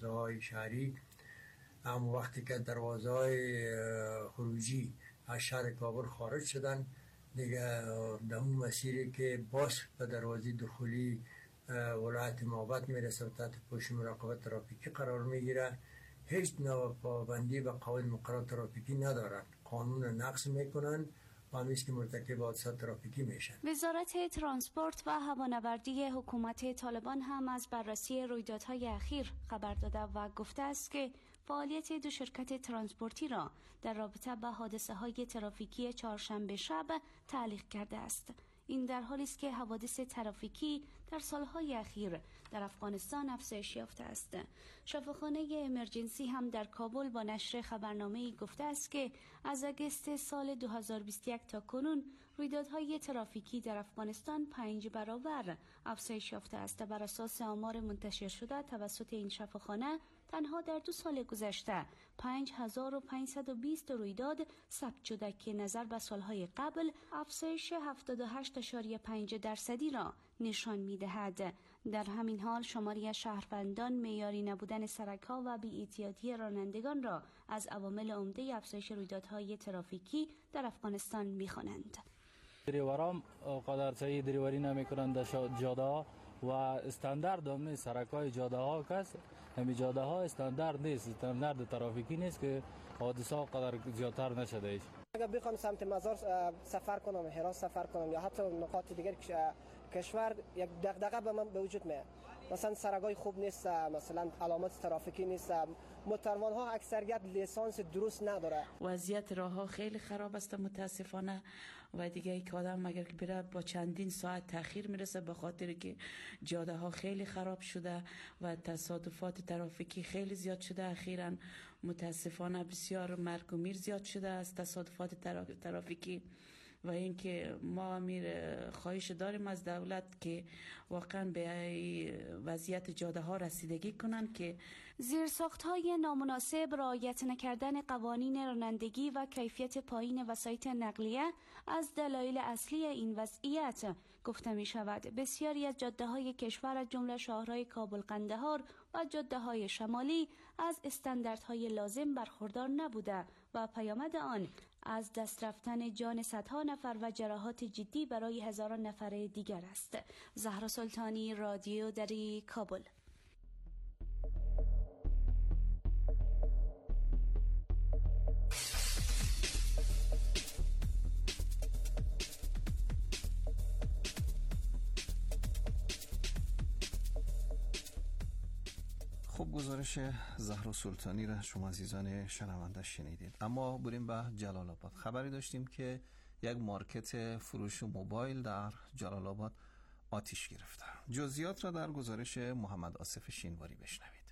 های شهری، اما وقتی که دروازه های خروجی از شهر کابل خارج شدن دیگه در اون مسیری که باز به دروازه دخولی ولایت نوبت میرسه و تحت پوش مراقبت ترافیکی قرار میگیره، هیچ نوع پابندی به قواعد مقررات ترافیکی ندارن، قانون نقض میکنن و همیشه که مرتکب حادثات ترافیکی میشن. وزارت ترانسپورت و هوانوردی حکومت طالبان هم از بررسی رویدادهای اخیر خبر داده و گفته است که فعالیت دو شرکت ترانسپورتی را در رابطه با حادثه های ترافیکی چهارشنبه شب تعلیق کرده است. این در حالی است که حوادث ترافیکی در سالهای اخیر در افغانستان افزایش یافته است. شفاخانه امرجنسی هم در کابل با نشر خبرنامه‌ای گفته است که از اگست سال 2021 تا کنون رویدادهای ترافیکی در افغانستان 5 برابر افزایش یافته است. بر اساس آمار منتشر شده توسط این شفاخانه تنها در 2 سال گذشته 5520 رویداد ثبت شده که نظر به سالهای قبل افزایش 78.5% را نشان می‌دهد. در همین حال شماری از شهروندان معیاری نبودن سرک‌ها و بی‌احتیاطی رانندگان را از عوامل عمده افزایش رویدادهای ترافیکی در افغانستان می‌خوانند. دریورام قدر صحیح دریوری نمی‌کنند در جاده‌ها و استاندارد هم نیست. سرک‌های جاده‌ها کس همین جاده‌ها استاندارد نیست، استاندارد ترافیکی نیست که حادثه قدر زیادتر نشده ایش. اگر بخوام سمت مزار سفر کنم، هرات سفر کنم یا حتی نقاط دیگر کشور، یک دغدغه به من به وجود میاد. مثلا سرک‌های خوب نیست، مثلا علامت ترافیکی نیست، موتروان‌ها اکثریت لیسانس درست نداره. وضعیت راه‌ها خیلی خراب است متاسفانه و دیگه ای که آدم اگر بره با چندین ساعت تاخیر میرسه به خاطر که جاده‌ها خیلی خراب شده و تصادفات ترافیکی خیلی زیاد شده. اخیراً متاسفانه بسیار مرگ و میر زیاد شده از تصادفات ترافیکی و اینکه ما امیر خواهش داریم از دولت که واقعا به وضعیت جاده ها رسیدگی کنند که زیرساخت‌های نامناسب، رعایت نکردن قوانین رانندگی و کیفیت پایین وسایط نقلیه از دلایل اصلی این وضعیت گفته می شود. بسیاری از جاده‌های کشور از جمله شاهرهای کابل قندهار و جاده‌های شمالی از استانداردهای لازم برخوردار نبوده و پیامد آن از دست رفتن جان صدها نفر و جراحات جدی برای هزاران نفر دیگر است. زهرا سلطانی، رادیو دری، کابل. خب گزارش زهرا سلطانی را شما عزیزان شنونده شنیدید. اما بریم به جلال آباد. خبری داشتیم که یک مارکت فروش موبایل در جلال آباد آتش گرفته. جزئیات را در گزارش محمد آصف شینواری بشنوید.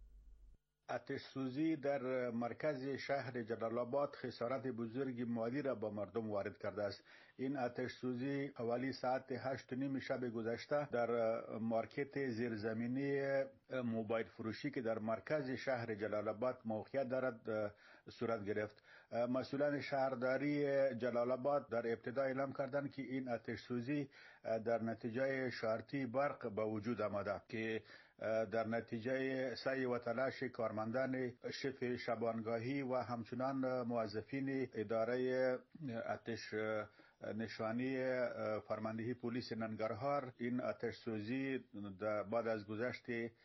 آتش سوزی در مرکز شهر جلال آباد خسارت بزرگی مالی را با مردم وارد کرده است. این آتش سوزی حوالی ساعت 8:30 شب گذشته در مارکت زیرزمینی موبایل فروشی که در مرکز شهر جلال آباد موقعیت دارد صورت گرفت. مسئولان شهرداری جلال آباد در ابتدا اعلام کردند که این آتش سوزی در نتیجه شارتی برق به وجود آمده که در نتیجه سعی و تلاش کارمندان شف شبانگاهی و همچنان موظفین اداره آتش نشانی فرماندهی پلیس ننگرهار این آتش سوزی بعد از گذشت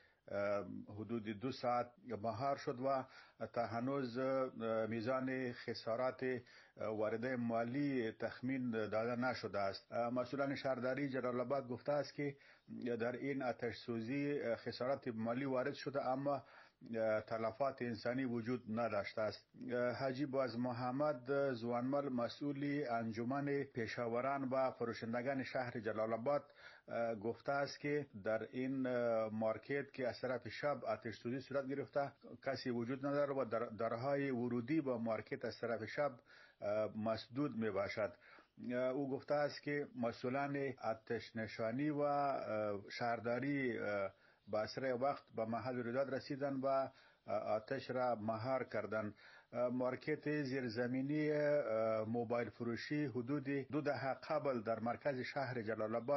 حدود 2 ساعت مهار شد و تا هنوز میزان خسارات وارده مالی تخمین داده نشده است. مسئولان شهرداری جلال آباد گفته است که در این آتش سوزی خسارات مالی وارد شده اما تلفات انسانی وجود نداشته است. حاجی باز محمد زوانمل مسئول انجمن پیشاوران و فروشندگان شهر جلال آباد گفته است که در این مارکت که از طرف شب آتش سوزی صورت گرفته کسی وجود نداره و درهای ورودی با مارکت از طرف شب مسدود می باشد. او گفته است که مسئولان آتش نشانی و شهرداری با اسرع وقت به محل رویداد رسیدن و آتش را مهار کردند. مارکت زیرزمینی موبایل فروشی حدود 2 دهه قبل در مرکز شهر جلال آباد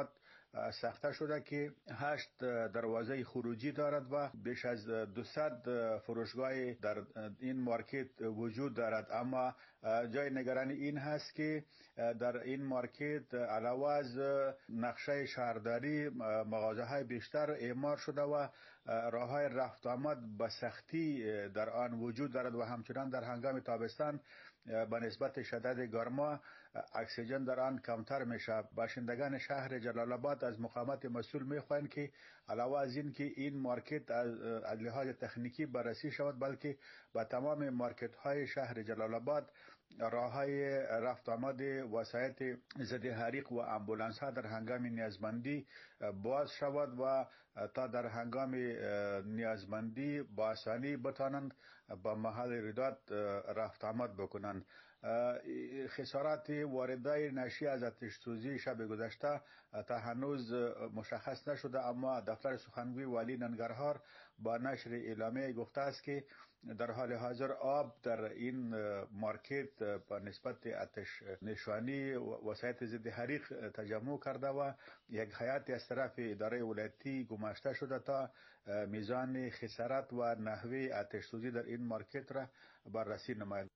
ساخته شده که 8 دروازه خروجی دارد و بیش از 200 فروشگاه در این مارکت وجود دارد. اما جای نگرانی این هست که در این مارکت علاوه از نقشه شهرداری مغازه‌های بیشتر اعمار شده و راه‌های رفت آمد به سختی در آن وجود دارد و همچنان در هنگام تابستان به نسبت شدت گرما اکسیژن در آن کمتر میشه. باشندگان شهر جلال آباد از مقامات مسئول میخواهند که علاوه از این که این مارکت از لحاظ تکنیکی بررسی شود، بلکه به تمام مارکت های شهر جلال آباد راه‌های رفت آمد وسایط ضد حریق و امبولانس ها در هنگام نیازمندی باز شود و تا در هنگام نیازمندی با آسانی بتوانند به محل ایجاد رفت آمد بکنند. خسارات وارده ناشی از آتش سوزی شب گذشته تا هنوز مشخص نشده، اما دفتر سخنگوی والی ننگرهار با نشر اعلامیه گفته است که در حال حاضر آب در این مارکت به نسبت آتش نشانی وسایط ضد حریق تجمع کرده و یک هیئت از طرف اداره ولایتی گماشته شده تا میزان خسارت و نحوه آتش سوزی در این مارکت را بررسی نماید.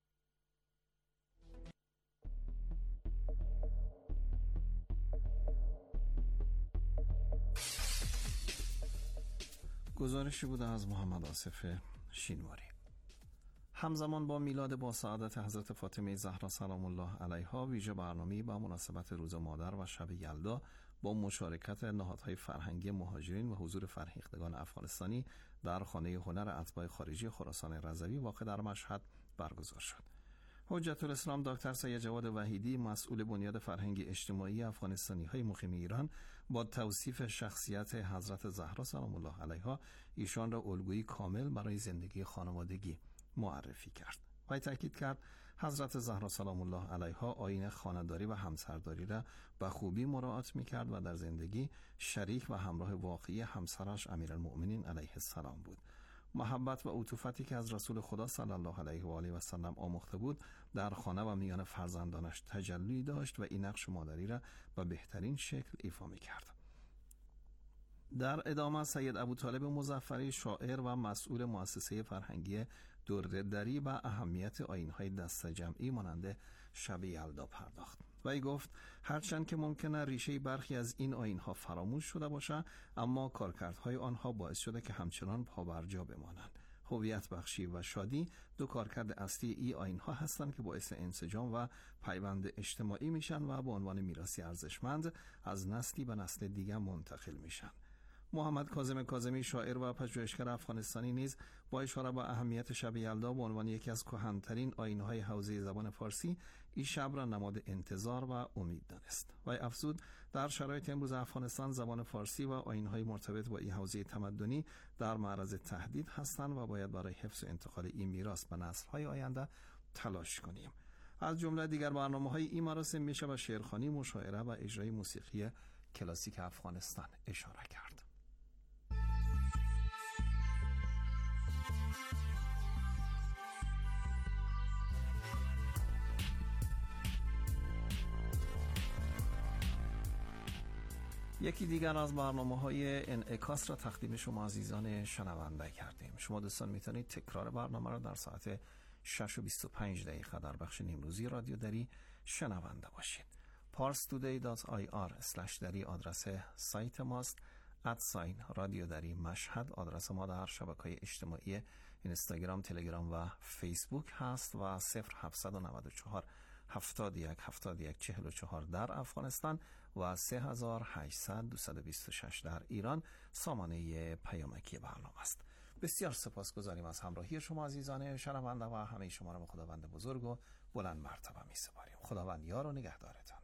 گزارشی بود از محمد آصف شینواری. همزمان با میلاد با سعادت حضرت فاطمه زهرا سلام الله علیها، ویژه برنامه‌ای با مناسبت روز مادر و شب یلدا با مشارکت نهادهای فرهنگی مهاجرین و حضور فرهیختگان افغانستانی در خانه هنر اتباع خارجی خراسان رضوی واقع در مشهد برگزار شد. حجت الاسلام دکتر سید جواد وحیدی، مسئول بنیاد فرهنگی اجتماعی افغانستانی‌های مقیم ایران، با توصیف شخصیت حضرت زهرا سلام الله علیها ایشان را الگویی کامل برای زندگی خانوادگی معرفی کرد. و تاکید کرد حضرت زهرا سلام الله علیها آیین خانه‌داری و همسرداری را به خوبی مراعات می‌کرد و در زندگی شریک و همراه واقعی همسرش امیرالمؤمنین علیه السلام بود. محبت و عطوفتی که از رسول خدا صلی الله علیه و آله و سلم آموخته بود در خانه و میان فرزندانش تجلی داشت و این نقش مادری را به بهترین شکل ایفا می‌کرد. در ادامه سید ابوطالب مظفری، شاعر و مسئول مؤسسه فرهنگی درددری، به اهمیت آیین‌های دسته جمعی مانند شب یلدا پرداخت و ای گفت هرچند که ممکنه ریشه برخی از این آیین‌ها فراموش شده باشه، اما کارکردهای آنها باعث شده که همچنان پابرجا بمانند. هویت بخشی و شادی دو کارکرد اصلی این آیین‌ها هستند که باعث انسجام و پیوند اجتماعی میشن و به عنوان میراثی ارزشمند از نسلی به نسل دیگر منتقل میشن. محمد کاظم کاظمی، شاعر و پژوهشگر افغانستانی، نیز با اشاره به اهمیت شب یلدا به عنوان یکی از کهن‌ترین آیین‌های حوزه زبان فارسی این شب را نماد انتظار و امید دانست و افزود در شرایط امروز افغانستان زبان فارسی و آیین‌های مرتبط با این حوزه تمدنی در معرض تهدید هستند و باید برای حفظ و انتقال این میراث به نسل‌های آینده تلاش کنیم. از جمله دیگر برنامه‌های این مراسم میشه به شعرخوانی، مشاعره و اجرای موسیقی کلاسیک افغانستان اشاره کرد. یکی دیگر از برنامه‌های انعکاس را تقدیم شما عزیزان شنونده کردیم. شما دوستان میتونید تکرار برنامه را در ساعت 6:25 در بخش نیمروزی رادیو دری شنونده باشید. parstoday.ir/dari آدرس سایت ماست. @رادیو دری مشهد آدرس ما در شبکه‌های اجتماعی اینستاگرام، تلگرام و فیسبوک هست و 0794 71 71 44 در افغانستان و 3800 در ایران سامانه پیامکی برنامه است. بسیار سپاسگزاریم از همراهی شما عزیزان شنونده و همه شما را به خداوند بزرگ و بلند مرتبه می سپاریم. خداوند یار و نگهدارتان.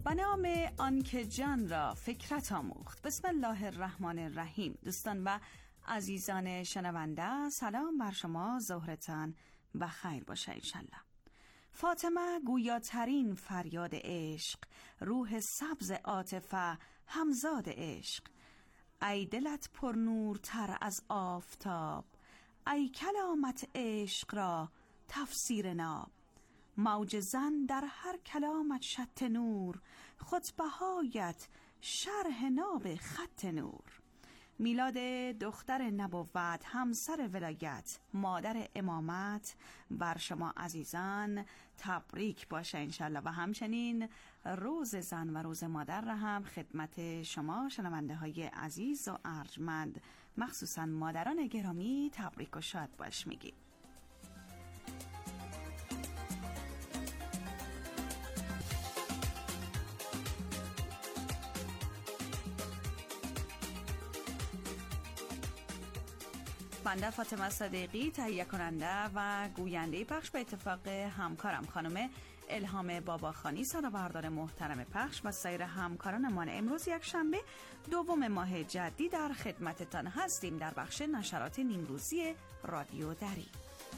به نام آنکه جان را فکرت آموخت. بسم الله الرحمن الرحیم. دوستان و عزیزان شنونده، سلام بر شما، ظهرتان بخیر باشه انشالله. فاطمه گویاترین فریاد عشق، روح سبز عاطفه همزاد عشق. ای دلت پر نورتر از آفتاب، ای کلامت عشق را تفسیر ناب. موج زن در هر کلامت شط نور، خطبهایت شرح ناب خط نور. میلاد دختر نبوت، همسر ولایت، مادر امامت بر شما عزیزان تبریک باشه انشالله. و همچنین روز زن و روز مادر را هم خدمت شما شنونده های عزیز و ارجمند، مخصوصا مادران گرامی، تبریک و شاد باش میگیم. بنده فاطمه صدیقی، تهیه کننده و گوینده پخش به اتفاق همکارم خانم الهام باباخانی، صدابردار محترم پخش و سایر همکارانمان، امروز یک شنبه 2 ماه جدی در خدمتتان هستیم در بخش نشرات نیمروزی رادیو دری.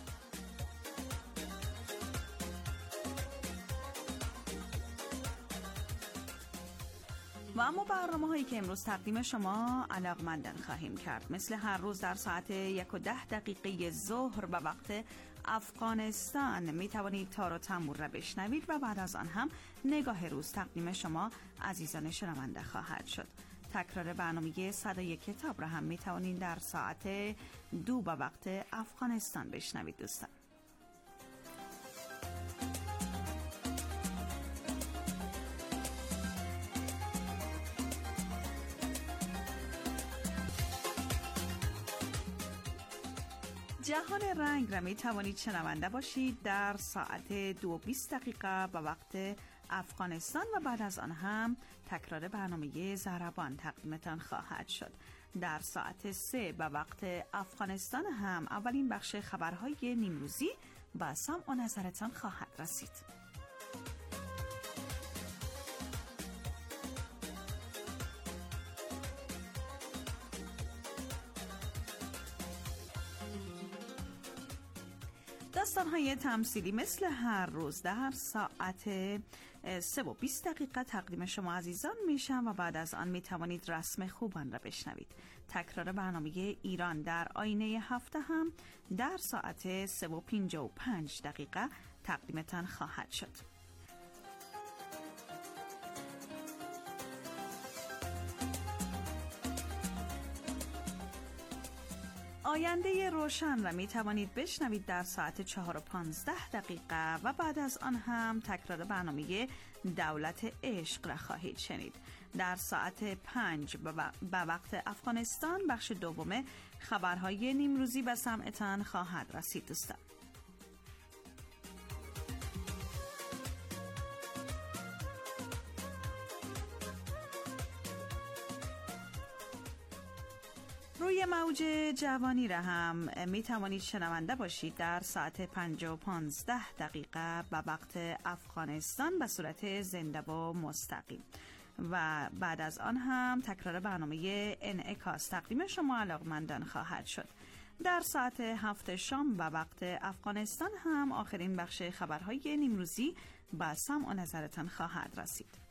و اما برنامه‌هایی که امروز تقدیم شما علاقمندان خواهیم کرد. مثل هر روز در ساعت 1:10 ظهر به وقت افغانستان می توانید تار و تنبور را بشنوید و بعد از آن هم نگاه روز تقدیم شما عزیزان شنونده خواهد شد. تکرار برنامه صدای کتاب را هم می توانید در ساعت 2 به وقت افغانستان بشنوید دوستان. جهان رنگ را می توانید شنونده باشید در ساعت 2:20 به وقت افغانستان و بعد از آن هم تکرار برنامه ضربان تقدیمتان خواهد شد. در ساعت 3 به وقت افغانستان هم اولین بخش خبرهای نیمروزی با سمع و نظرتان خواهد رسید. داستان‌های تمثیلی مثل هر روز در ساعت 3:20 تقدیم شما عزیزان میشن و بعد از آن میتوانید رسم خوبان را بشنوید. تکرار برنامه ایران در آینه هفته هم در ساعت 3:55 تقدیمتان خواهد شد. آینده روشن را می توانید بشنوید در ساعت 4:15 و بعد از آن هم تکرار برنامه دولت عشق را خواهید شنید. در ساعت 5 به وقت افغانستان بخش دوم خبرهای نیمروزی به سمعتان خواهد رسید دوستان. روی موج جوانی را هم می توانید شنونده باشید در ساعت 5:15 به وقت افغانستان به صورت زنده و مستقیم و بعد از آن هم تکرار برنامه انعکاس تقدیم شما علاقمندان خواهد شد. در ساعت 7 شام به وقت افغانستان هم آخرین بخش خبرهای نیمروزی به سمع و نظرتان خواهد رسید.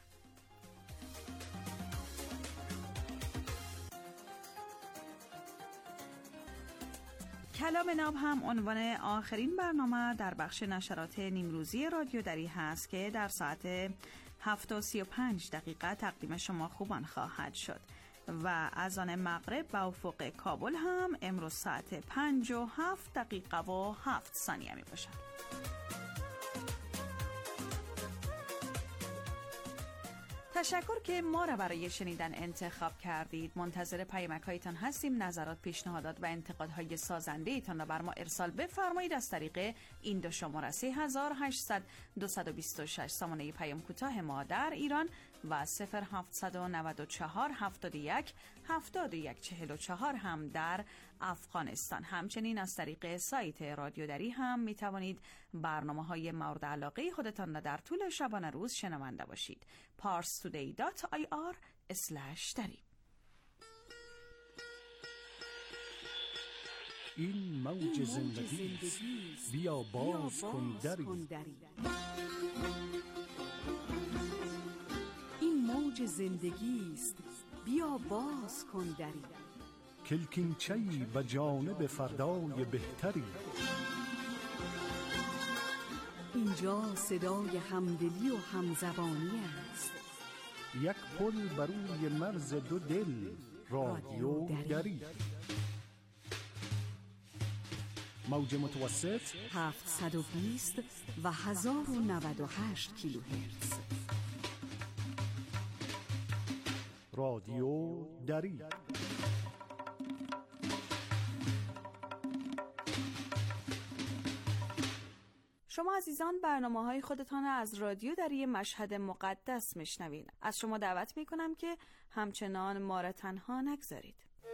کلام ناب هم عنوان آخرین برنامه در بخش نشرات نیمروزی رادیو دری هست که در ساعت 7:35 تقدیم شما خوبان خواهد شد و از آن مغرب به افق کابل هم امروز ساعت 5:07 می باشد. تشکر که ما را برای شنیدن انتخاب کردید. منتظر پیامک‌هایتان هستیم. نظرات، پیشنهادات و انتقادهای سازنده ایتان را بر ما ارسال بفرمایید از طریق این دو شماره 3800 226 سامانه پیام کوتاه ما در ایران و 0794 71 71 44 هم در افغانستان. همچنین از طریق سایت رادیو دری هم می توانید برنامه‌های مورد علاقه خودتان را در طول شبانه روز شنونده باشید. parstoday.ir/dari. این موج زندگی است، بیا باز کن دری. این موج زندگی است، بیا باز کن دری. کلکینچه‌ای به جانب فردای بهتری. اینجا صدای همدلی و همزبانی است. یک پل بر روی مرز دو دل، رادیو دری. موج متوسط 720 و 1098 کیلوهرتز. رادیو دری. شما عزیزان برنامه‌های خودتان از رادیو دری مشهد مقدس میشنوید. از شما دعوت میکنم که همچنان ما را تنها نگذارید.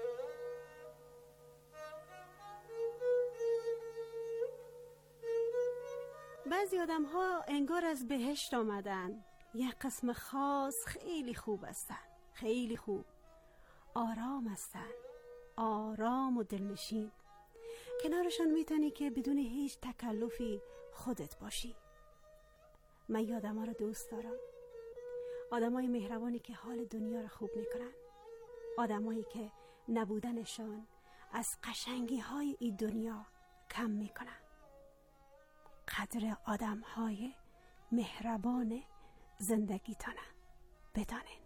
بعضی آدم ها انگار از بهشت آمدن. یک قسم خاص خیلی خوب هستن، خیلی خوب، آرام هستن، آرام و دلنشین. کنارشان میتونی که بدون هیچ تکلفی خودت باشی. من این آدم ها رو دوست دارم. آدم های مهربانی که حال دنیا رو خوب میکنن. آدم هایی که نبودنشان از قشنگی های این دنیا کم میکنن. قدر آدم های مهربان زندگی تانه بدانین.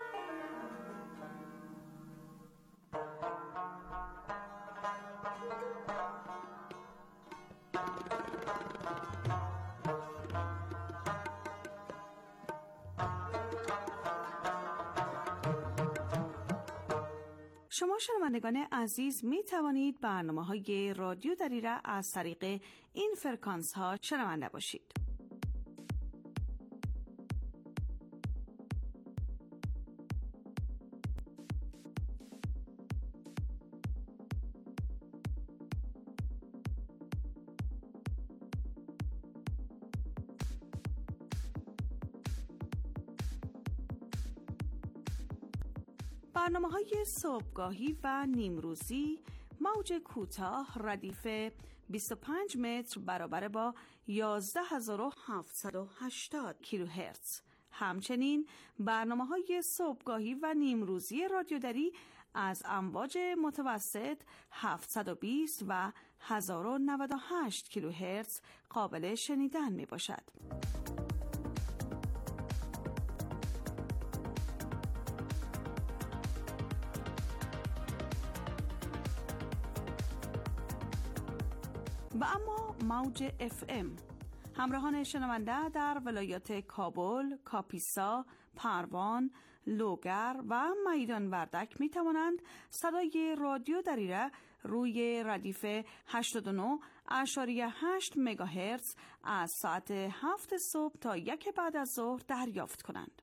شما شنوندگان عزیز می توانید برنامه‌های رادیو دری را از طریق این فرکانس ها شنونده باشید. برنامه‌های صبحگاهی و نیمروزی موج کوتاه ردیف 25 متر برابر با 11780 کیلوهرتز. همچنین برنامه‌های صبحگاهی و نیمروزی رادیو دری از امواج متوسط 720 و 1098 کیلوهرتز قابل شنیدن می‌باشد. و اما موج FM. همراهان شنونده در ولایات کابل، کاپیسا، پروان، لوگر و میدان وردک می توانند صدای رادیو دری را روی ردیف 89.8 مگاهرتز از ساعت 7 صبح تا 1 بعد از ظهر دریافت کنند.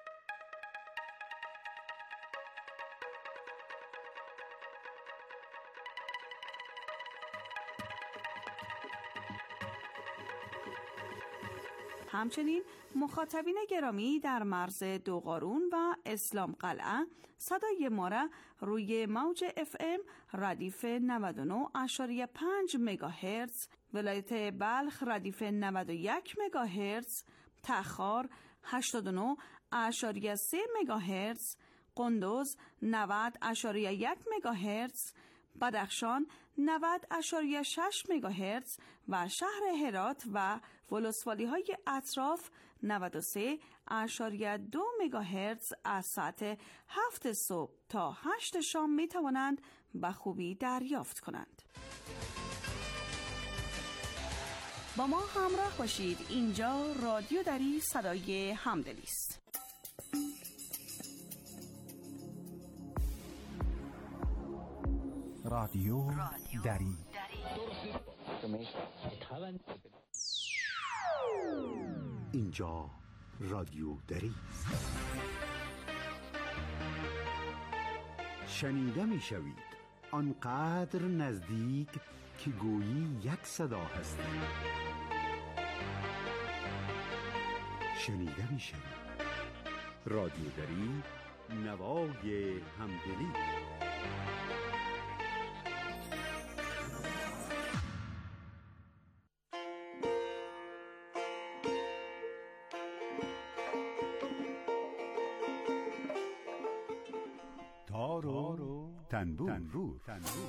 همچنین مخاطبین گرامی در مرز دوقارون و اسلام قلعه صدای ما را روی موج FM ردیف 99.5 مگاهرتز، ولایت بلخ ردیف 91 مگاهرتز، تخار 89.3 مگاهرتز، قندوز 90.1 مگاهرتز، بدخشان 90.6 مگاهرتز و شهر هرات و ولسوالی های اطراف 93.2 مگاهرتز از ساعت 7 صبح تا 8 شام می توانند به خوبی دریافت کنند. با ما همراه باشید. اینجا رادیو دری صدای همدلی است. رادیو دری. اینجا رادیو دری است. شنیده می شوید آنقدر نزدیک که گویی یک صدا هستید. شنیده می شوید رادیو دری، نوای همدلی. تار و تنبور.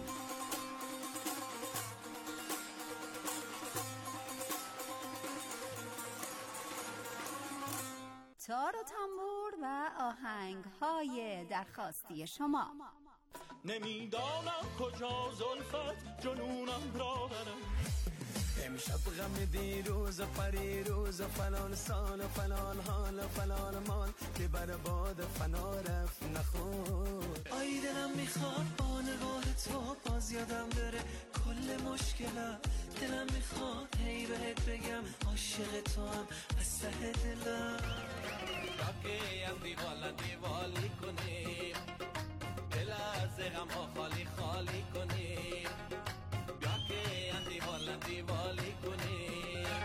تار و تنبور و آهنگ‌های درخواستی شما. نمیدانم کجا زلفت جنونم را برم، امشب غم دیروز و پریروز و فلان سال و فلان حال و فلان مال که بر باد فنا رفت نخور. آی دلم میخواد با نگاه تو باز یادم بره کل مشکلم، دلم میخواد هی بهت بگم عاشق تو هم از ته دلم. باقی هم دیوالی کنیم، دل از غم ها خالی خالی کنیم، باقی هم دیوالی کنیم.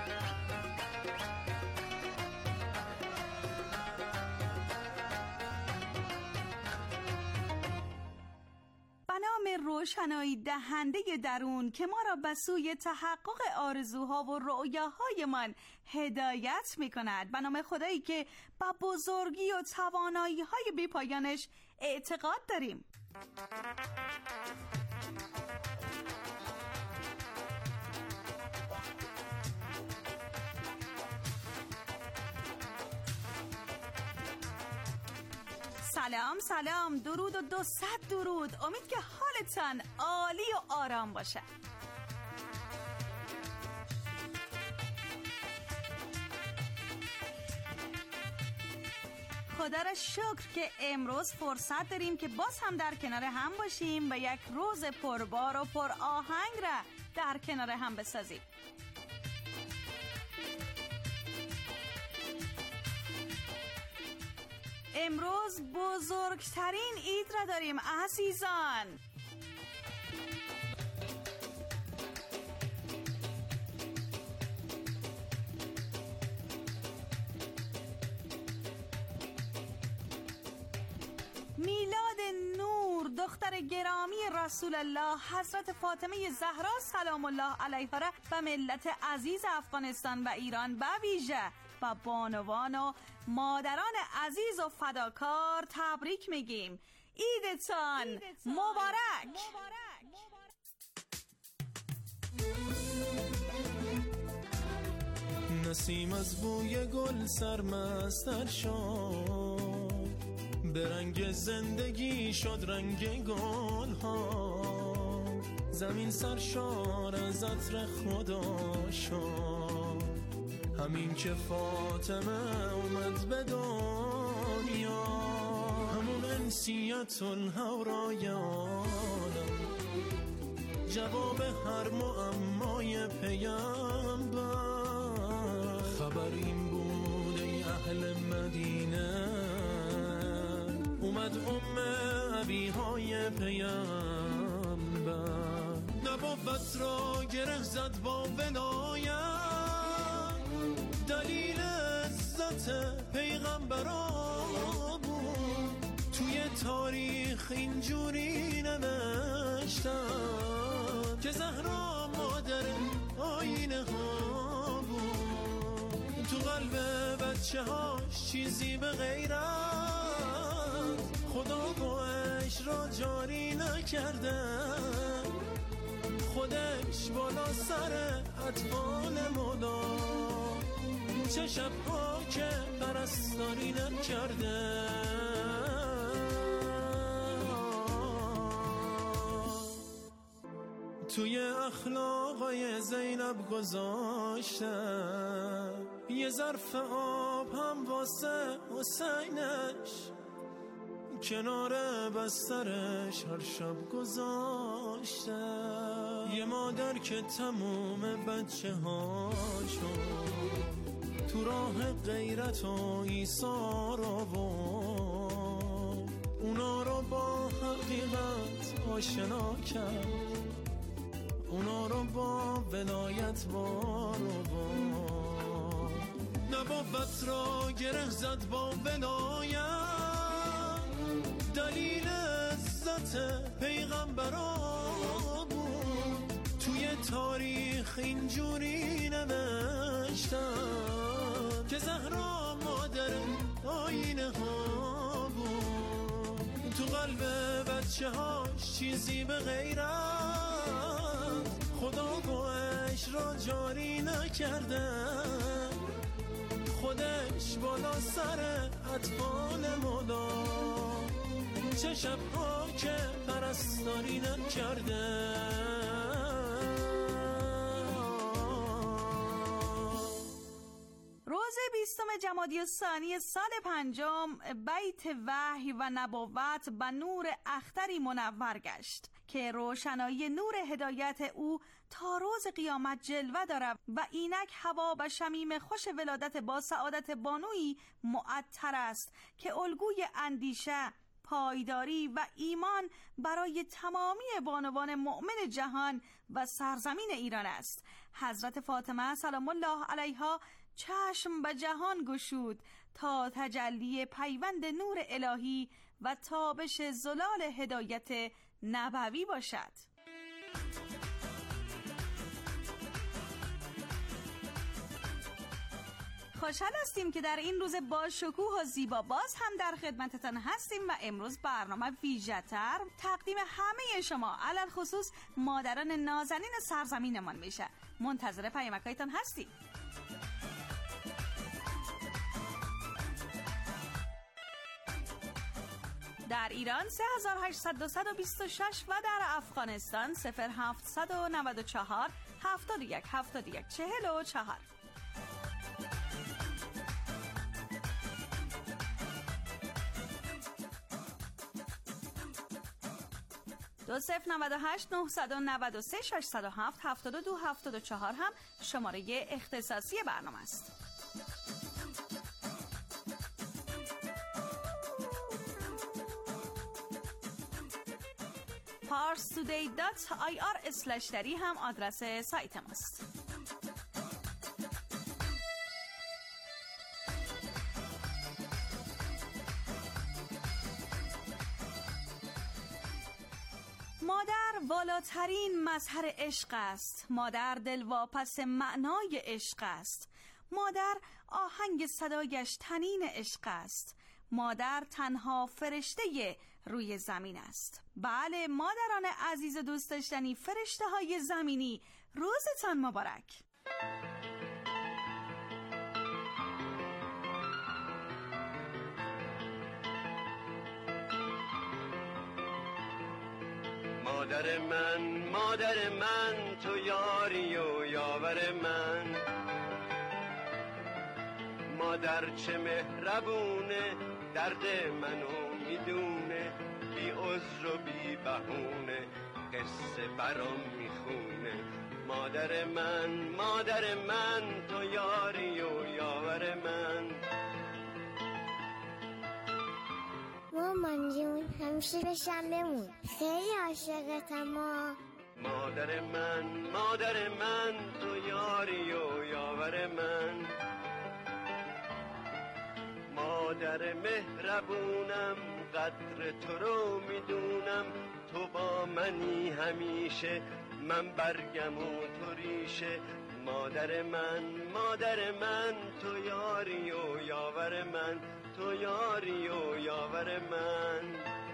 به نام روشنایی دهنده درون که ما را به سوی تحقق آرزوها و رؤیاهایمان هدایت می کند، به نام خدایی که به بزرگی و توانایی های بی‌پایانش اعتقاد داریم. سلام، درود و 200 درود. امید که حالتان عالی و آرام باشه. خدا را شکر که امروز فرصت داریم که باز هم در کنار هم باشیم و یک روز پربار و پر آهنگ را در کنار هم بسازیم. امروز بزرگترین عید را داریم عزیزان. میلاد نور دختر گرامی رسول الله حضرت فاطمه زهرا سلام الله علیها را به ملت عزیز افغانستان و ایران به ویژه و بانوان و مادران عزیز و فداکار تبریک میگیم. عیدتان مبارک. نسیم از بوی گل سرمستر شد، به رنگ زندگی شد رنگ گل ها، زمین سرشار از عطر خدا شد، همین که فاطمه اومد به دنیا، همون انسیت الهورای عالم، جواب هر معمای پیامبر. خبر این بود ای اهل مدینه، اومد ابیهای پیامبر، نبوت را گره زد با ولایت، دلیل عزت پیغمبرا بود، توی تاریخ اینجوری نوشتن که زهرا مادر آینه ها بود، تو قلب بچه هاش چیزی به غیرت خدا باش را جاری نکرده، خودش بالا سر اطفال مولا، چه شبها که پرستاری نکرده. توی اخلاقای زینب گذاشته یه ظرف آب هم واسه حسینش، کنار بسترش هر شب گذاشته، یه مادر که تموم بچه هاشو تو راه غیرت و ایثار آورد، اونا رو با حقیقت آشنا کرد، اونا رو با ولایت بار آورد. نبوت را گره زد با ولایت، دلیل عزت پیغمبرا بود. توی تاریخ اینجوری نوشتن که زهرا مادر آینه ها بود. تو قلب بچه هاش چیزی به غیرت خدا گوش را جاری نکرده، خودش بالا سر اطفال مولا، چه شبها که پرستاری نکرده. روز 20 جمادی الثانی سال 5 بیت وحی و نبوت به نور اختری منور گشت که روشنایی نور هدایت او تا روز قیامت جلوه دارد و اینک هوا و شمیم خوش ولادت با سعادت بانویی معطر است که الگوی اندیشه، پایداری و ایمان برای تمامی بانوان مؤمن جهان و سرزمین ایران است. حضرت فاطمه سلام الله علیها چشم به جهان گشود تا تجلی پیوند نور الهی و تابش زلال هدایت نبوی باشد. خوشحال هستیم که در این روز با شکوه و زیبا باز هم در خدمتتان هستیم و امروز برنامه ویژه‌تر تقدیم همه شما علل خصوص مادران نازنین سرزمینمان میشه. منتظر پیامک‌هایتان هستیم. در ایران 3826 و در افغانستان 0794 71 71 44. 2098 993 607 72 74 هم شماره اختصاصی برنامه است. parstoday.ir/dari هم آدرس سایت ماست. مادر والاترین مظهر عشق است. مادر دلواپس معنای عشق است. مادر آهنگ صدایش طنین عشق است. مادر تنها فرشته روی زمین است. بله مادران عزیز و دوست داشتنی، فرشته های زمینی، روزتان مبارک. مادر من، مادر من، تو یاری و یاور من. مادر چه مهربونه، درد منو میدونه، بی عذر و بی بهونه قصه برام میخونه. مادر من، مادر من، تو یاری و یاور من. مامان جون همیشه بشم بمون، خیلی عاشقتم. مادر من، مادر من، تو یاری و یاور من. مادر مهربونم، قدر تو رو میدونم. تو با منی همیشه، من برگم و تو ریشه. مادر من، مادر من، تو یاری و یاور من. تو یاری و یاور من.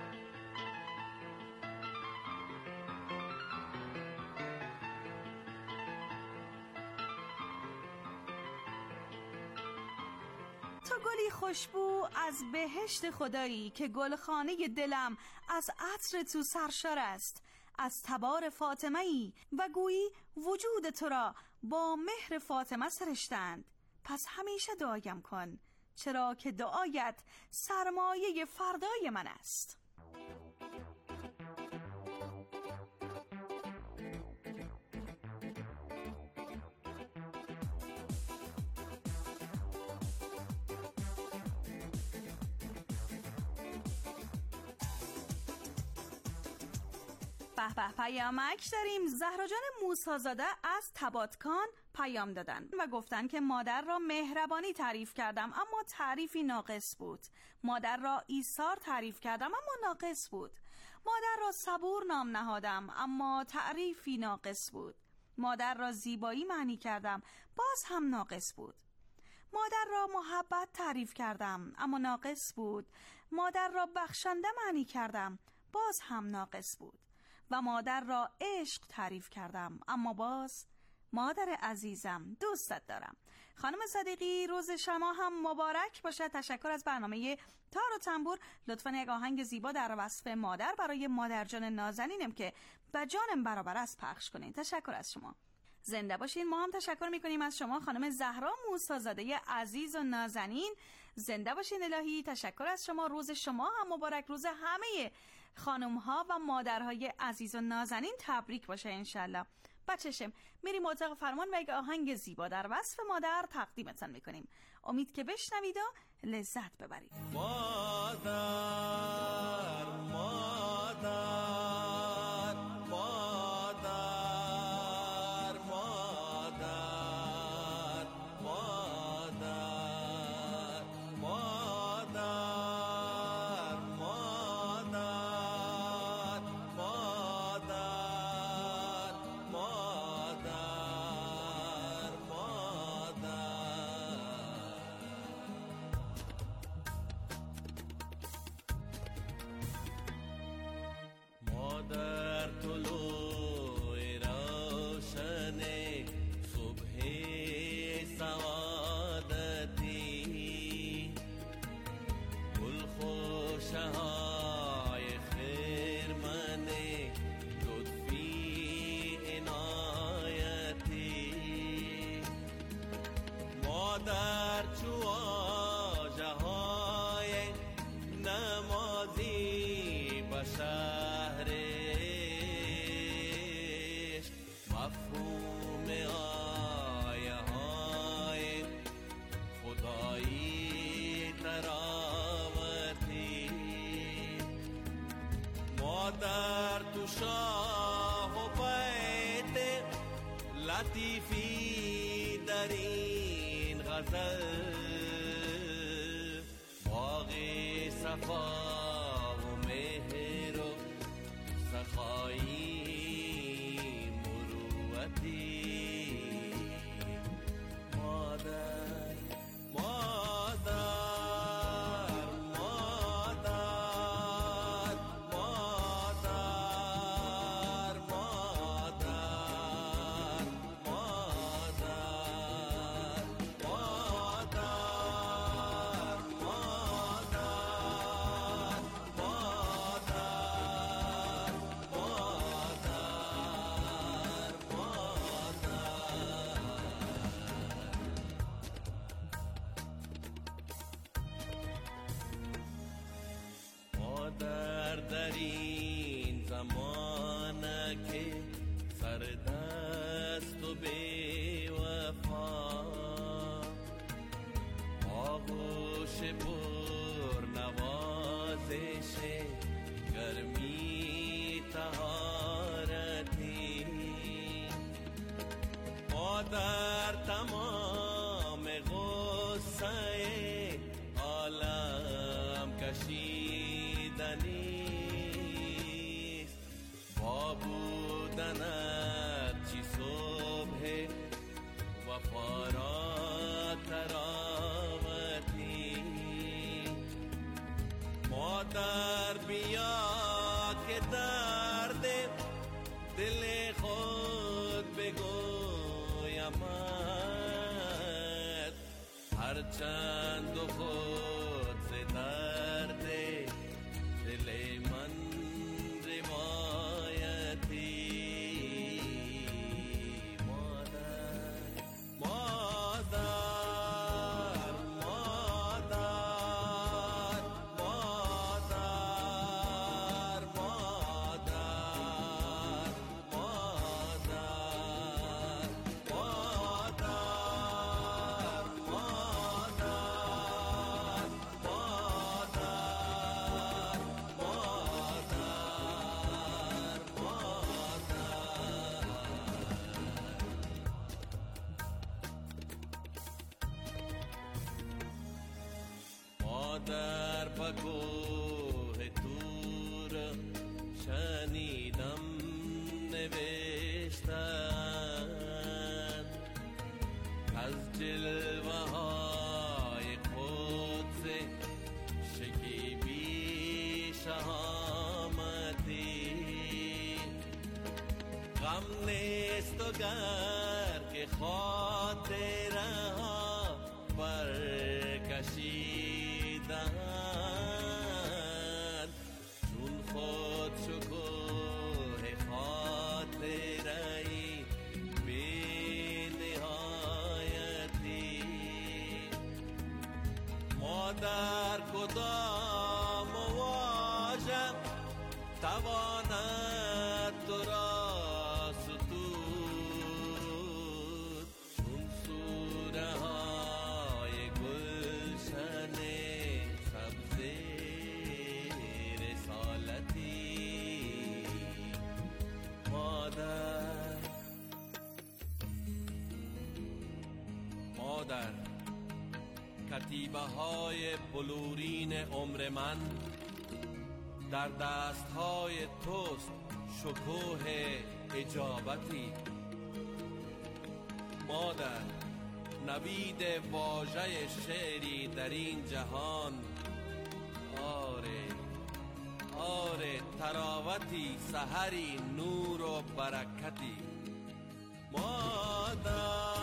تو گلی خوشبو از بهشت خدایی که گلخانه دلم از عطر تو سرشار است. از تبار فاطمه ای و گویی وجود تو را با مهر فاطمه سرشتند. پس همیشه دعایم کن، چرا که دعایت سرمایه فردای من است. به پیامک داریم. زهرا جان موسی‌زاده از تباتکان پیام دادن و گفتن که مادر را مهربانی تعریف کردم اما تعریفی ناقص بود. مادر را ایثار تعریف کردم اما ناقص بود. مادر را صبور نام نهادم اما تعریفی ناقص بود. مادر را زیبایی معنی کردم باز هم ناقص بود. مادر را محبت تعریف کردم اما ناقص بود. مادر را بخشنده معنی کردم باز هم ناقص بود. و مادر را عشق تعریف کردم اما باز مادر عزیزم دوستت دارم. خانم صدیقی روز شما هم مبارک باشه. تشکر از برنامه تار و تنبور. لطفاً یک آهنگ زیبا در وصف مادر برای مادر جان نازنینم که به جانم برابر است پخش کنین. تشکر از شما. زنده باشین. ما هم تشکر میکنیم از شما خانم زهرا موسی‌زاده عزیز و نازنین. زنده باشین الهی. تشکر از شما. روز شما هم مبارک. روز همه خانم ها و مادرهای عزیز و نازنین تبریک باشه انشالله. بچشم میریم اتاق فرمان و یک آهنگ زیبا در وصف مادر تقدیمتان میکنیم. امید که بشنوید و لذت ببرید. مادر مادر تو شاه و بیت لطیفی در این غزل باغ صفا و مهر و سخایی مروتی مادر مادر در این زمانه که سردست و بی وفا آغوش پر نوازش گرمی طهارتی مادر تمام غصه عالم کشیدنیست با بودنت چی صبح وفا را تراوتی مادر بیا که درد دل خود بگویمت هرچند و خود ز درد دل من روایتی مادر مادر مادر پکوه تور شنیدم نوشتن از جلوه های قدس شکیبی شهامتی غم نیست و گر که خاطره ها برکشیدن چون خود شکوه خاطره بی نهایتی مادر کدام واژه تواند تو را ستود چون سوره های گلشن سبز رسالتی مادر کتیبه های بلورین عمر من در دست های توست شکوه اجابتی مادر نوید واژه شعری در این جهان آره تراوتی سحری نور و برکتی مادر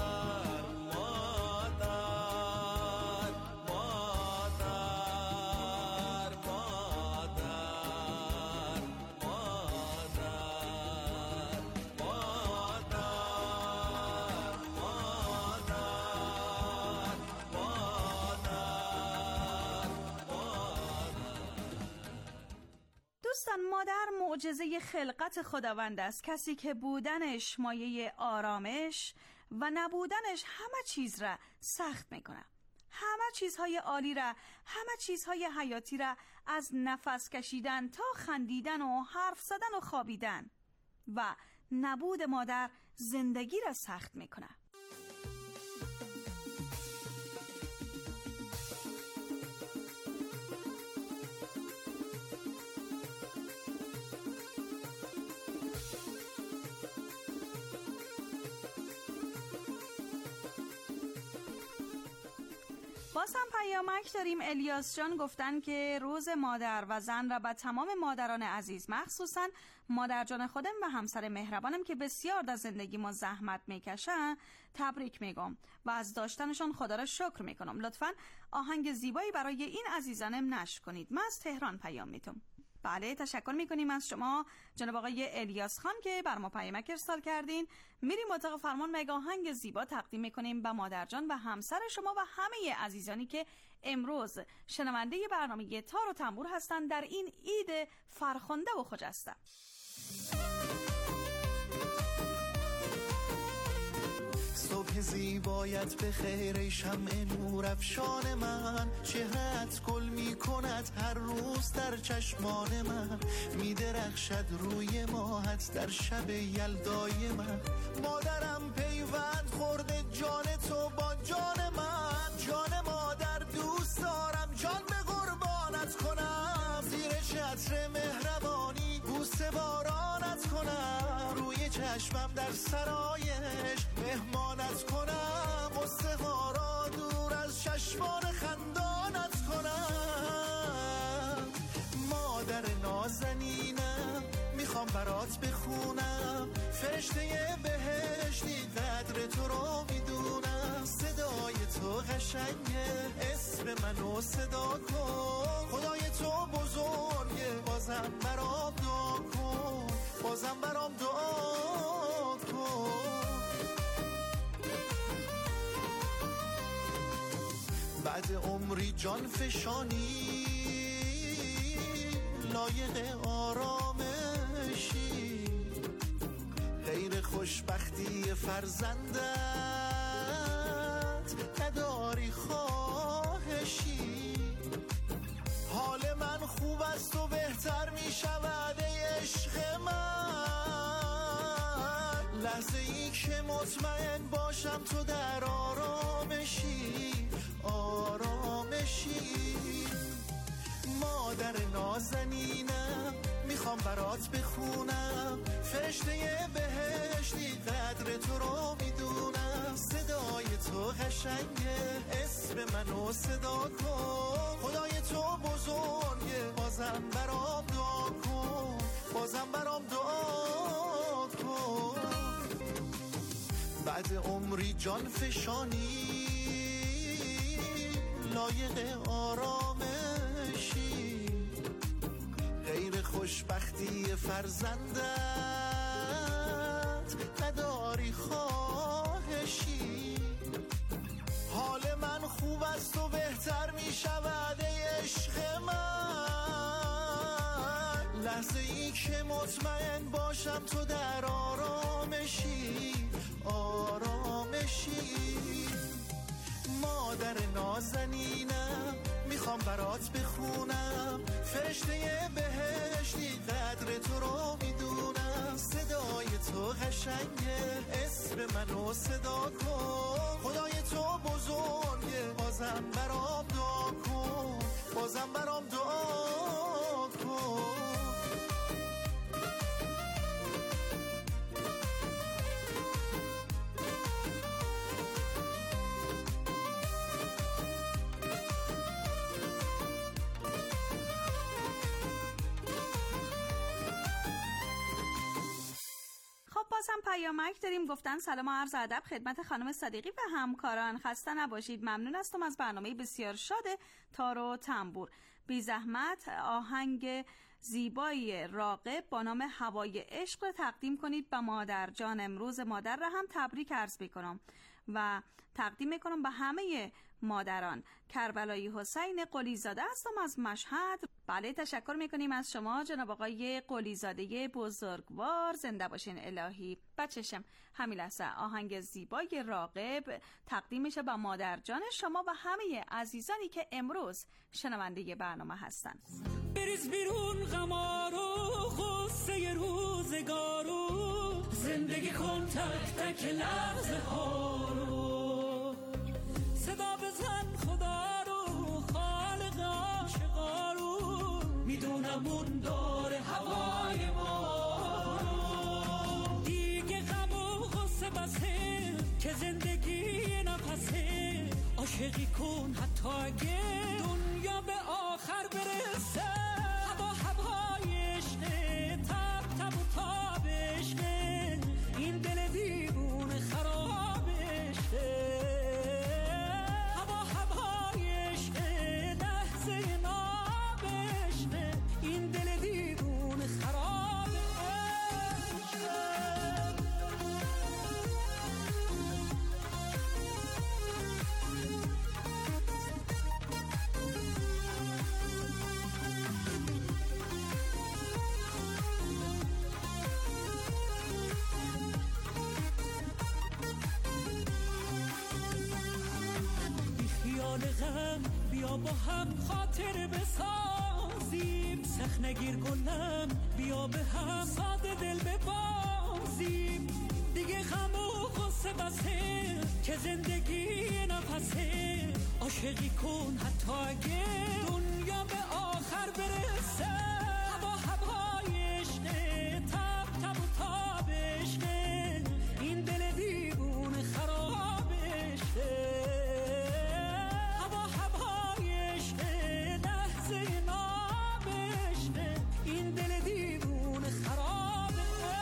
مادر معجزه خلقت خداوند است، کسی که بودنش مایه آرامش و نبودنش همه چیز را سخت میکنه، همه چیزهای عالی را، همه چیزهای حیاتی را از نفس کشیدن تا خندیدن و حرف زدن و خوابیدن و نبود مادر زندگی را سخت میکنه. باز هم پیامک داریم. الیاس جان گفتن که روز مادر و زن را به تمام مادران عزیز، مخصوصا مادر جان خودم و همسر مهربانم که بسیار در زندگی ما زحمت میکشن تبریک میگم و از داشتنشان خدا را شکر میکنم. لطفا آهنگ زیبایی برای این عزیزانم نشر کنید. من از تهران پیام میتونم. بله، تشکر میکنیم از شما جناب آقای الیاس خان که بر ما پیامک ارسال کردین. میریم اتاق فرمان و آهنگ زیبا تقدیم میکنیم به مادر جان و همسر شما و همه عزیزانی که امروز شنونده برنامه تار و تنبور هستند در این عید فرخنده و خجسته. صبح زیبایت به خیر شمع نور افشان من، چهرت گل می کند هر روز در چشمان من، می درخشد روی ماهت در شب یلدای من. مادرم پیوند خورده جان تو با جان من، جان مادر دوست دارم جان به قربانت کنم، زیر چتر مهربانی بوسه بارانت کنم، روی چشمم در سرایش مهمانت کنم، قصه ها را دور از چشمان خندانت کنم. مادر نازنینم میخوام برات بخونم، فرشته بهشتی قدر تو رو میدونم، صدای تو قشنگه اسم منو صدا کن، خدای تو بزرگه بازم برام دعا کن، بازم برام دعا کن. بعد عمری جان فشانی لایق آرامشی، غیر خوشبختی فرزندت نداری خواهشی، حال من خوب است و بهتر می شود ای عشق من، لحظه ای که مطمئن باشم تو در آرامشی، آرامشی. مادر نازنینم میخوام برات بخونم، فرشته بهشتی قدر تو رو میدونم، صدای تو قشنگه اسم منو صدا کن، خدای تو بزرگه بازم برام دعا کن، بازم برام دعا کن. بعد عمری جان فشانی لایق آرامشی، غیر خوشبختی فرزندت نداری خواهشی، حال من خوب است و بهتر می شود ای عشق من، لحظه ای که مطمئن باشم تو در آرامشی، آرامشی. مادر نازنینم میخوام برات بخونم، فرشته بهشتی قدر تو رو میدونم، صدای تو قشنگه اسم منو صدا کن، خدای تو بزرگه بازم برام دعا کن، بازم برام دعا کن. بازم پیامک داریم. گفتن سلام و عرض ادب خدمت خانم صدیقی و همکاران، خسته نباشید، ممنون هستم از برنامه بسیار شاد تار و تنبور. بی زحمت آهنگ زیبایی راغب با نام هوای عشق رو تقدیم کنید به مادر جان. امروز مادر را هم تبریک عرض میکنم و تقدیم میکنم به همه مادران. کربلایی حسین قلیزاده هستم از مشهد. بله، تشکر میکنیم از شما جناب آقای قلیزاده بزرگوار، زنده باشین الهی. بچشم همین لحظه آهنگ زیبای راغب تقدیم میشه به مادر جان شما و همه عزیزانی که امروز شنونده برنامه هستن. بریز بیرون غمارو غصه روزگارو، زندگی کن تک تک لحظه ها رو، صدا بزن خدا رو خالق عاشقا رو، میدونم اون داره هوای ما رو، دیگه غم و غصه بسه که زندگی نفسه، عاشقی کن حتی اگه دنیا به آخر برسه، هوای عشقه تب تب و تاب عشقه، این دل دیوونه خراب عشقه، هوای عشقه لحظه ناب عشقه، این دل دیوونه خراب عشقه. بیا با هم خاطر بسازیم، سخت نگیر گلم بیا به هم ساده دل ببازیم، دیگه غم و غصه بسه که زندگی نفسه، عاشقی کن حتی اگه دنیا به آخر برسه، هوای عشقه تب تب و تاب عشقه، این دل دیوونه خراب عشقه، این دل دیوونه خراب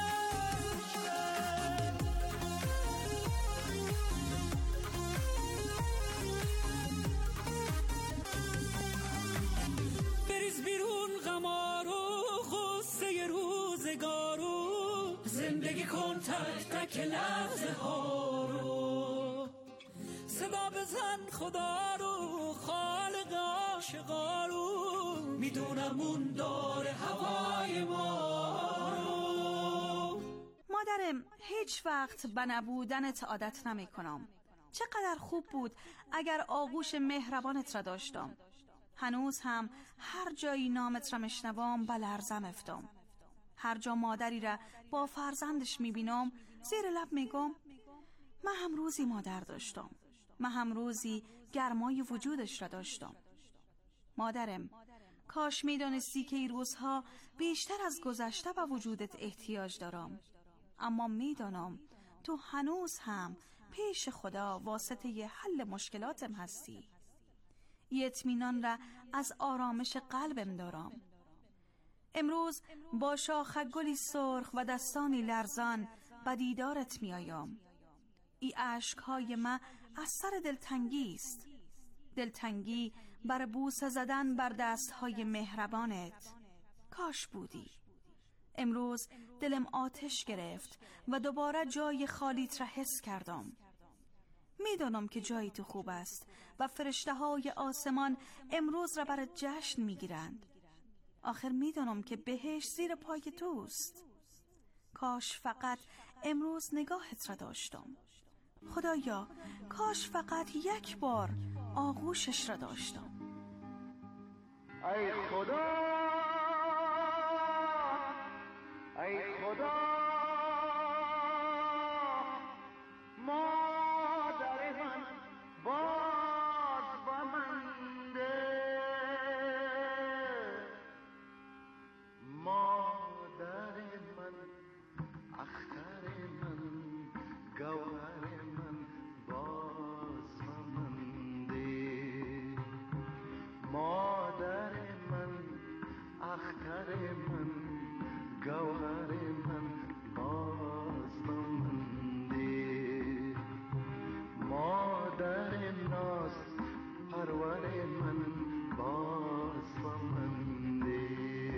بریز بیرون غمارو غصه روزگارو، زندگی کن تک تک لحظه ها رو، صدا بزن خدا رو خالق عاشقا رو، میدونم اون داره هوای ما رو. مادرم هیچ وقت به نبودنت عادت نمی کنم. چقدر خوب بود اگر آغوش مهربانت را داشتم. هنوز هم هر جایی نامت را مشنوام بلرزم افتم. هر جا مادری را با فرزندش می بینم زیر لب می گم من هم روزی مادر داشتم، من هم روزی گرمای وجودش را داشتم. مادرم کاش میدانستی که این روزها بیشتر از گذشته به وجودت احتیاج دارم. اما میدانم تو هنوز هم پیش خدا واسطه ی حل مشکلاتم هستی. ی اطمینان را از آرامش قلبم دارم. امروز با شاخه گلی سرخ و دستانی لرزان به دیدارت می آیم. ای اشک‌های من از سر دلتنگی است. دلتنگی بر بوسه زدن بر دست‌های مهربانت. کاش بودی. امروز دلم آتش گرفت و دوباره جای خالیت را حس کردم. میدانم که جای تو خوب است و فرشته‌های آسمان امروز را برات جشن میگیرند. آخر میدانم که بهشت زیر پای توست. کاش فقط امروز نگاهت را داشتم. خدایا کاش فقط یک بار آغوشش را داشتم. ای خدا، ای خدا، مادر من باز با من ده. مادر من، اختر من، گوهر من باز با من ده. مادر من، اختر من، گوهر من باز با من ده. مادر ناز پرور من باز با من ده.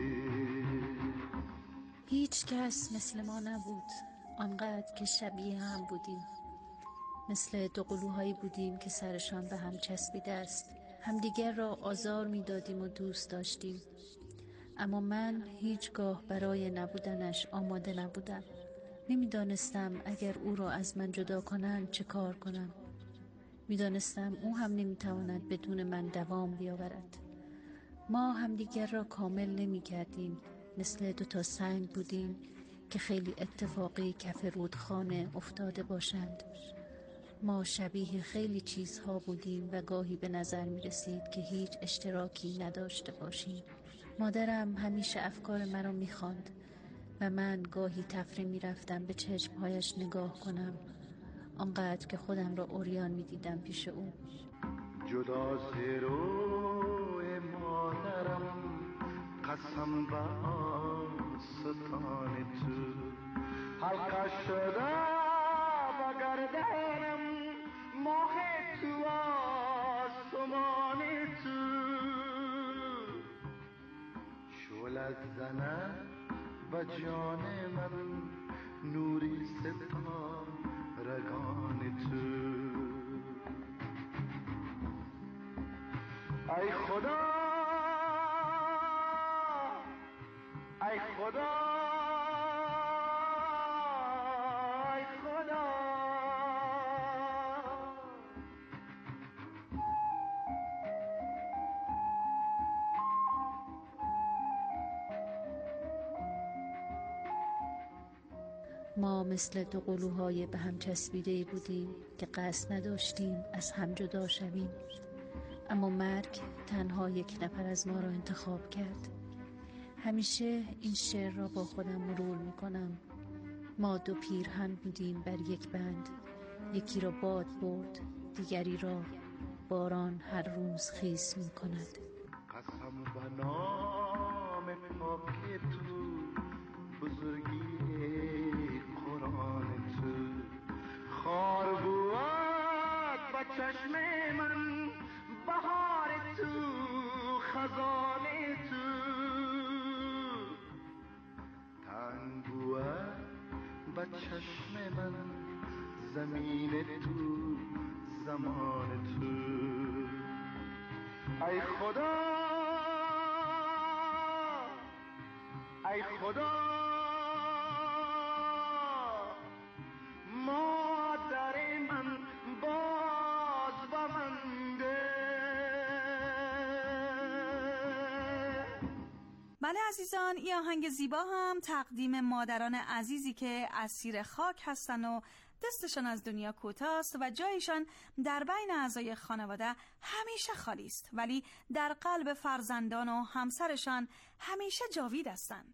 هیچ کس مثل ما نبود، آنقدر که شبیه هم بودیم. مثل دو قلوهایی بودیم که سرشان به هم چسبیده است. همدیگر را آزار می دادیم و دوست داشتیم. اما من هیچگاه برای نبودنش آماده نبودم. نمیدانستم اگر او را از من جدا کنند چه کار کنم. میدانستم او هم نمیتواند بدون من دوام بیاورد. ما همدیگر را کامل نمی کردیم. مثل دو تا سنگ بودیم که خیلی اتفاقی کف رودخانه افتاده باشند. ما شبیه خیلی چیزها بودیم و گاهی به نظر می رسید که هیچ اشتراکی نداشته باشیم. مادرم همیشه افکار مرا می خواند و من گاهی تفریح می رفتم به چشمهایش نگاه کنم، آنقدر که خودم را عریان می دیدم پیش او. جدا زیروی مادرم، قسم به آستان تو، حلقه شده با گردنم ماه تو آسمان تو. شعلت زنه و جان من، نوری ستا رگان تو. ای خدا، ای خدا، ای خدا. ما مثل دو قلوهای به هم چسبیده بودیم که قصد نداشتیم از هم جدا شویم. اما مرگ تنها یک نفر از ما را انتخاب کرد. همیشه این شعر را با خودم مرور می کنم. ما دو پیرهن بودیم بر یک بند، یکی را باد برد، دیگری را باران هر روز خیس می کند. قسم به نام پاک تو، بزرگی قرآن تو. خار بود با چشم من، بهار تو، خزان تو. تنگ بود با چشم من، زمین تو، زمان تو. ای خدا، ای خدا، مادر من باز با من ده. بله عزیزان، این آهنگ زیبا هم تقدیم مادران عزیزی که اسیر خاک هستن و دستشان از دنیا کوتاست و جایشان در بین اعضای خانواده همیشه خالی است، ولی در قلب فرزندان و همسرشان همیشه جاوید هستند.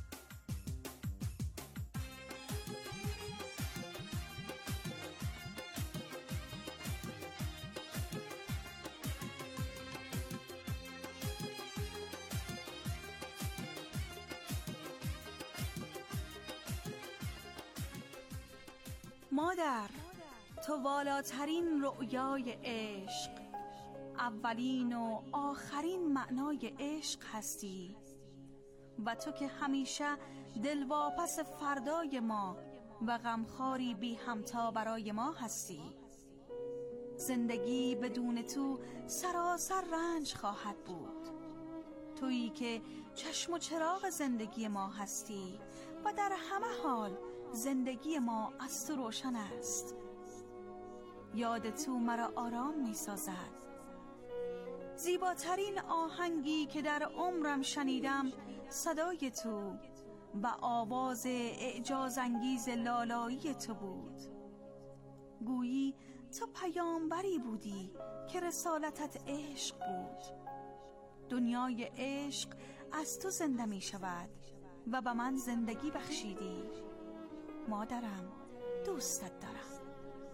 مادر، تو والاترین رؤیای عشق، اولین و آخرین معنای عشق هستی و تو که همیشه دلواپس فردای ما و غمخواری بی همتا برای ما هستی. زندگی بدون تو سراسر رنج خواهد بود. تویی که چشم و چراغ زندگی ما هستی و در همه حال زندگی ما از تو روشن است. یاد تو مرا آرام می سازد. زیباترین آهنگی که در عمرم شنیدم صدای تو و آواز اعجازانگیز لالایی تو بود. گویی تو پیامبری بودی که رسالتت عشق بود. دنیای عشق از تو زنده می شود و به من زندگی بخشیدی. مادرم، دوستت دارم.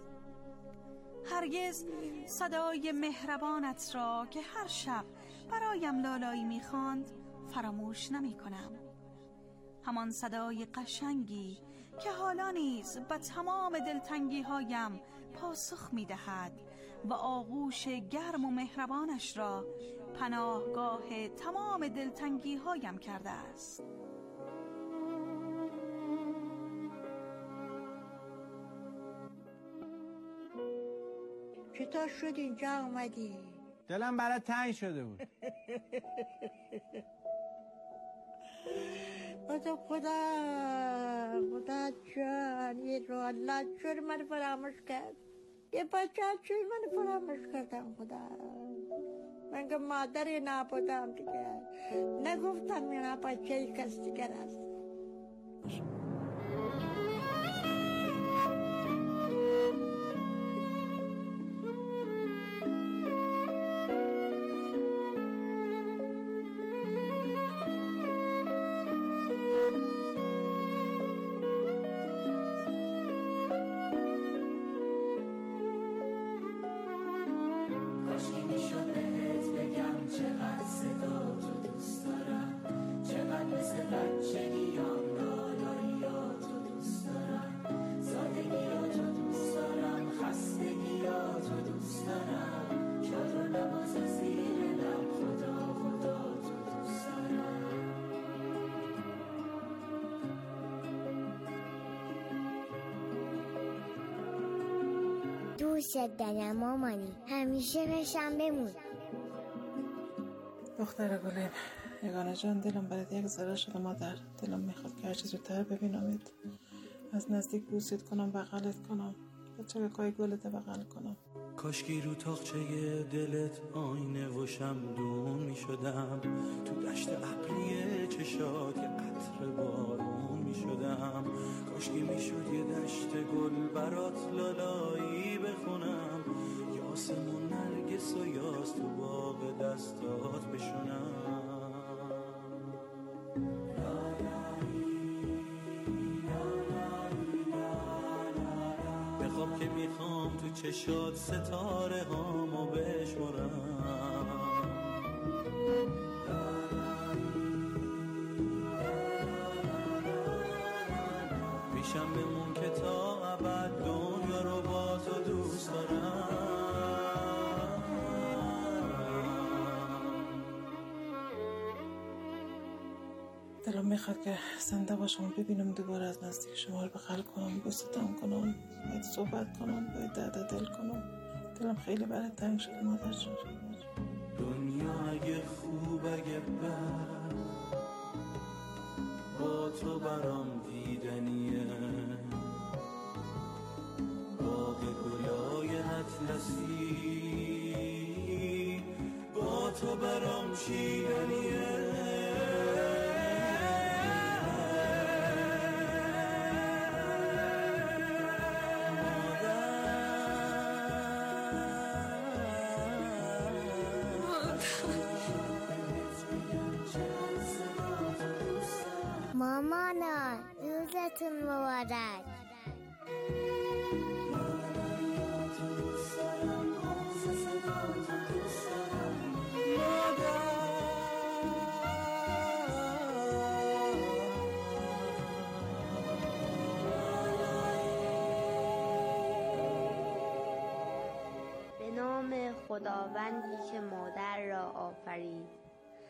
هرگز صدای مهربانت را که هر شب برایم لالایی می‌خواند فراموش نمی‌کنم. همان صدای قشنگی که حالا نیز به تمام دلتنگی‌هایم پاسخ می‌دهد و آغوش گرم و مهربانش را پناهگاه تمام دلتنگی‌هایم کرده است. چطور شد اینجا اومدی؟ دلم برات تنگ شده بود. خدا جان، یه رو الله چون من فراموش کرد، یه بچه چون من فراموش کردم. خدا من که مادری نبودم دیگه، نگفتم اینا بچه کس دیگر است. دوست دارم مامانی، همیشه بشم بمون. دختر گلیم، یگانه جان، دلم برات یک ذره شده مادر. دلم میخواد که هرچی زودتر ببینمت، از نزدیک بوست کنم، بغلت کنم، بچه کای گلت بغل کنم. کاشکی رو تاقچه دلت آینه و شمدون میشدم، تو دشت ابری چشات یه قطره بارون میشدم. کاشکی میشد یه دشت گل برات لالایی بخونم، یاسمون نرگس و یاس تو باغ دستات بشونم. بخواب که میخوام تو چشات ستاره هامو بشمرم. پیشم بمون که تا ابد دنیا رو با تو دوست دارم. دلم میخواد که زنده باشم، ببینم دوباره، از نزدیک شما رو بغل کنم، بوستم کنم، باید صحبت کنم، باید درد دل کنم. دلم خیلی برات تنگ شده مادر جان. دنیا اگه خوب اگه بد، با تو برام دیدنیه. باغ گلای اطلسی با تو برام چیدنیه. مامانا روزتون مبارک. به نام خداوندی که مادر را آفرید.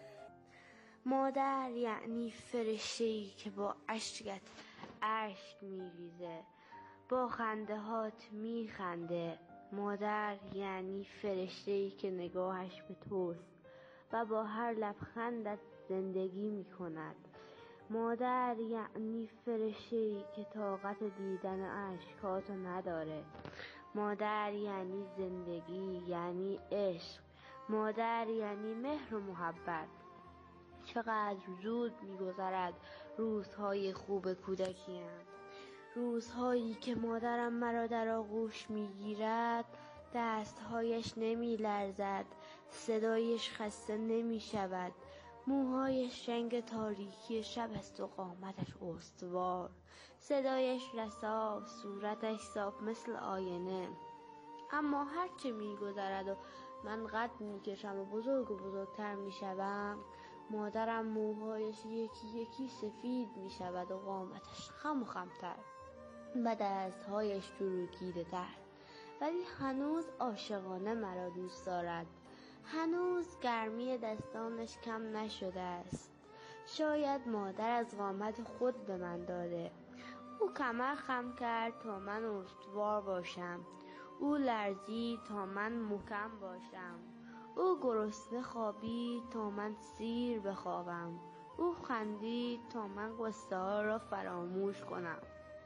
مادر یعنی فرشته‌ای که با اشکت اشک میریزه، با خندهات میخنده. مادر یعنی فرشته‌ای که نگاهش به توست و با هر لبخندت زندگی میکند. مادر یعنی فرشته‌ای که طاقت دیدن اشکاتو نداره. مادر یعنی زندگی، یعنی عشق. مادر یعنی مهر و محبت. چقدر زود می‌گذرد روزهای خوب کودکیم، روزهایی که مادرم مرا در آغوش می‌گیرد، دستهایش نمی‌لرزد، صدایش خسته نمی‌شود، موهایش رنگ تاریکی شب است و قامتش استوار، صدایش رسا، صورتش صاف مثل آینه. اما هرچه می‌گذرد و من قد می‌کشم و بزرگتر می‌شوم، مادرم موهایش یکی یکی سفید می شود و قامتش خم و خمتر و دستهایش چروکیده تر، ولی هنوز عاشقانه مرا دوست دارد. هنوز گرمی دستانش کم نشده است. شاید مادر از قامت خود به من داده. او کمر خم کرد تا من استوار باشم. او لرزید تا من محکم باشم. او گرسنه خوابید تا من سیر بخوابم. او خندید تا من قصه ها را فراموش کنم.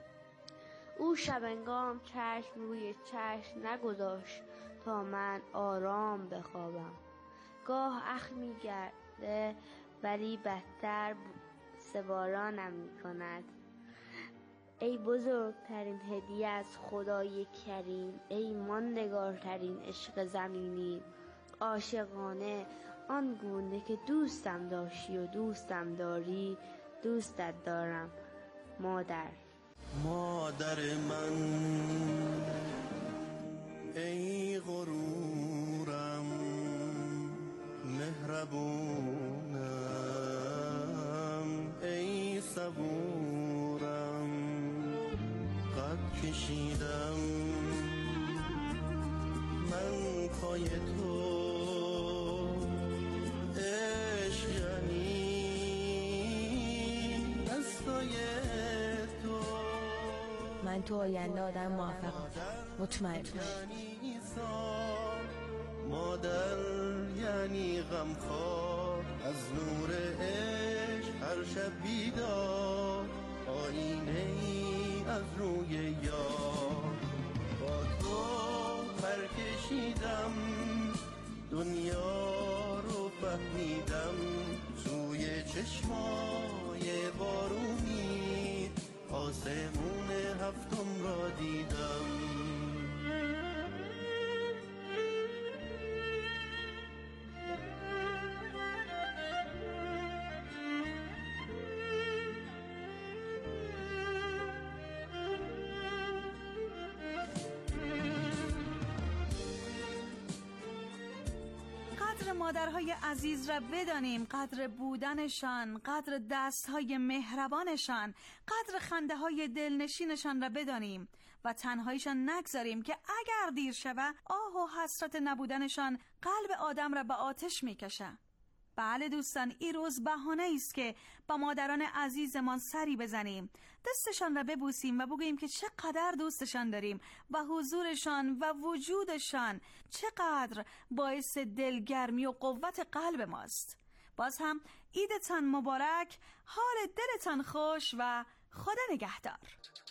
او شبنگام چشم روی چشم نگذاشت تا من آرام بخوابم. گاه اخم می گرده ولی بدتر سوارانم می کند. ای بزرگترین هدیه از خدای کریم، ای ماندگارترین عشق زمینی، عاشقانه آن گونه که دوستم داشتی و دوستم داری، دوستت دارم مادر. مادر من ای غرورم، مهربونم ای صبورم، قد کشیدم من پای تو، عشق یعنی دستای تو. من تو آینده آدم موفقم، مطمئن باش. مادر یعنی غمخوار، از نور عشق هر شب بیدار، آینه ای از روی یار. با تو پر کشیدم دنیا رو فهمیدم، توی چشمای بارونی آسمون هفتم را دیدم. قدر مادرهای عزیز را بدانیم، قدر بودنشان، قدر دستهای مهربانشان، قدر خنده های دلنشینشان را بدانیم و تنهایشان نگذاریم که اگر دیر شود آه و حسرت نبودنشان قلب آدم را به آتش میکشه. بله دوستان، این روز بهانه است که با مادران عزیزمان سری بزنیم، دستشان را ببوسیم و بگوییم که چقدر دوستشان داریم و حضورشان و وجودشان چقدر باعث دلگرمی و قوت قلب ماست. باز هم عیدتان مبارک، حال دلتان خوش و خدا نگهدار.